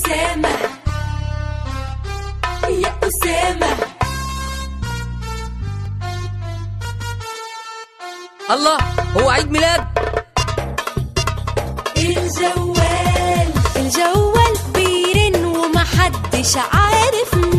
أسامة يا أسامة. الله، هو عيد ميلاد؟ الجوال بيرن ومحدش عارف